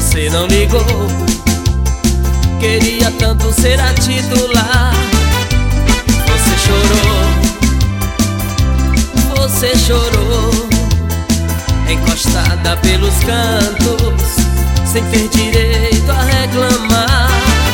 Você não ligou, queria tanto ser a titular. Você chorou, encostada pelos cantos, sem ter direito a reclamar.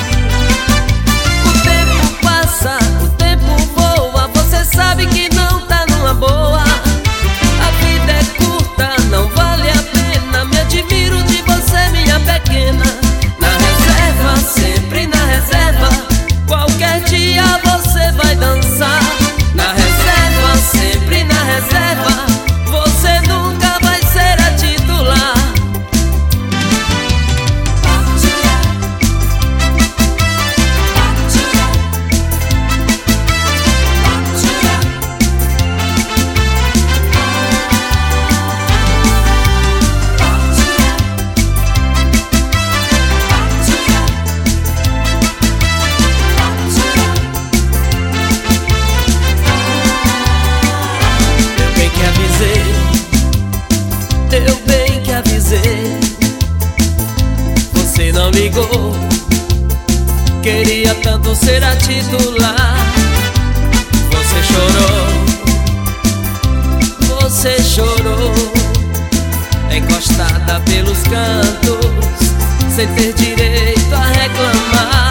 O tempo passa, o tempo voa, você sabe que não tá numa boa. A vida é curta, não vale a pena, me admiro de você, minha pequena. Na reserva, sempre na reserva, qualquer dia você vai dançar. Na reserva, sempre na reserva, você nunca vai ser a titular. Eu bem que avisei, você não ligou, queria tanto ser a titular. Você chorou, encostada pelos cantos, sem ter direito a reclamar.